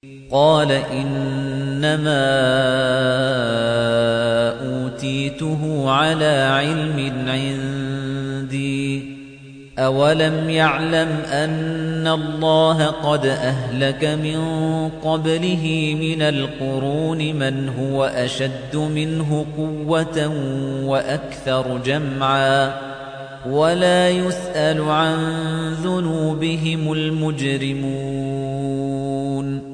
قال إنما أوتيته على علم عندي أولم يعلم أن الله قد أهلك من قبله من القرون من هو أشد منه قوة وأكثر جمعا ولا يسأل عن ذنوبهم المجرمون